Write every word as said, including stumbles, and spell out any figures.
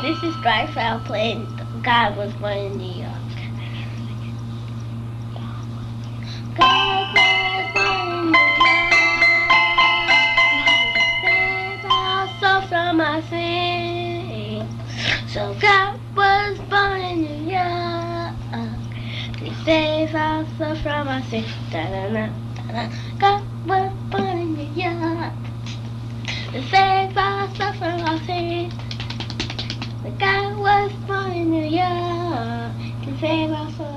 This is Dryfell playing God Was Born in New York. God was born in New York to save our souls from our sins. So God was born in New York to save our souls from our sins. Da-da-da, da-da. God was born in New York to save our souls from our sins. The God was born in New York to save our souls.